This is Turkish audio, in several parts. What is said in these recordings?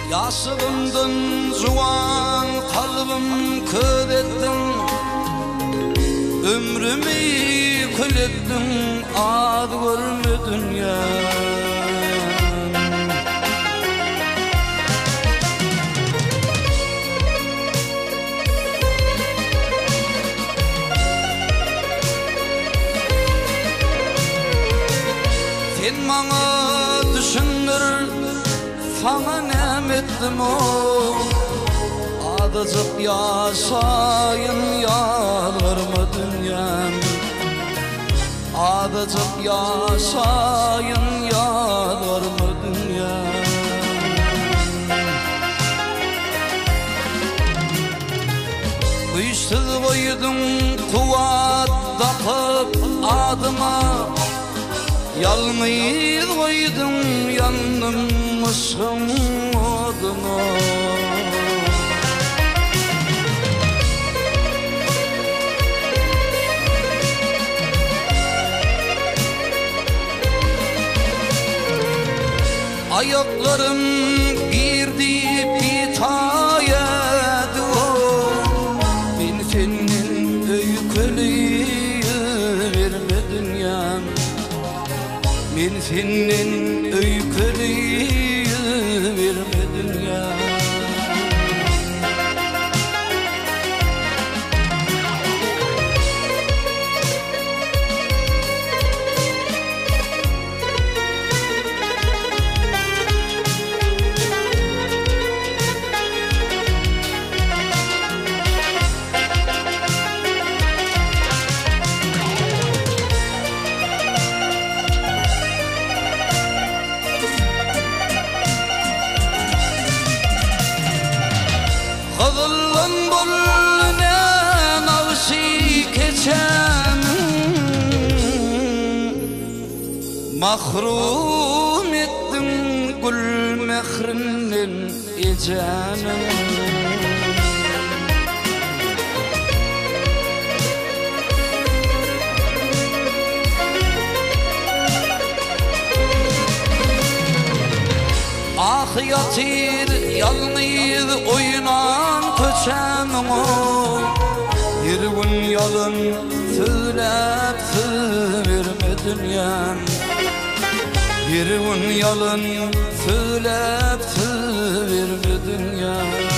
Yaşığımdın juwan kalbim ködettin, ömrümü külettin, ad görmedin ya. Sen bana düşündür, sana nemettim o. Adıcık yaşayın yalvarma dünyam, adıcık yaşayın yalvarma dünyam. Kıyıştız koydun kuvat takıp adıma, yalnız koydum yanılmışım oduna. Ayaklarım girdi bitayedi o, ben senin öykülüyü vermedin ya. Ben senin öykülüyü vermedin ya. Kızılın bulne nağışı keçen, mahrum ettin gül mehrinden ecanen. Ah yatir yalnız oynan köçen o, bir gün yalın söylep vermedin ya. Bir gün yalın söylep vermedin ya.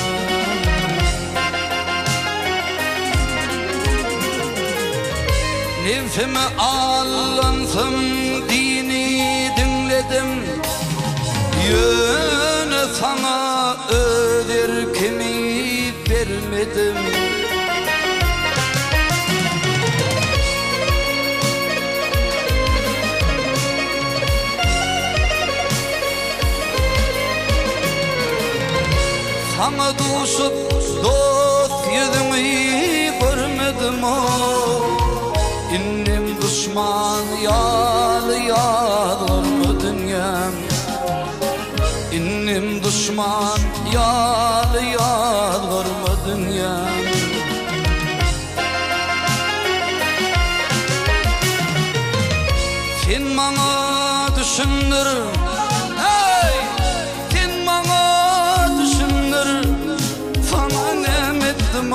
Nefsime allansın dini dinledim, yöne sana öder kimi vermedim. Sana düşüp dost yüzünü görmedim o, innim düşman yalı yalvarmadın ya. İnnim düşman yalı yalvarmadın ya. Sen bana düşündür, hey! Sen bana düşündür, sana nemettim o.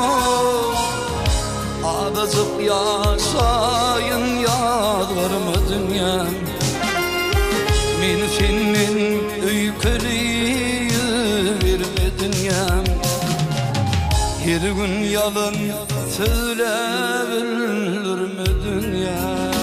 Adıcık yaşayın yalvarmadın ya. Men senin öykülüyü vermedin ya. Her gün yalın söylep öldürmedin ya.